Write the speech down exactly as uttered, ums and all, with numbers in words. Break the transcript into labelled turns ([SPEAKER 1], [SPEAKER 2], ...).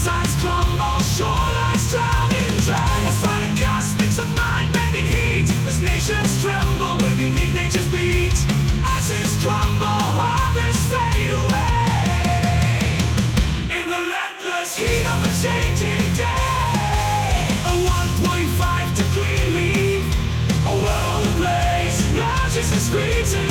[SPEAKER 1] Hillsides crumble, shorelines drown in dread. As fire cosmics of mind bending heat, as nations tremble when beneath nature's beat. Ashes crumble, harvests fade away in the relentless heat of a changing day. A one point five degree leap, a world ablaze, ashes and screams.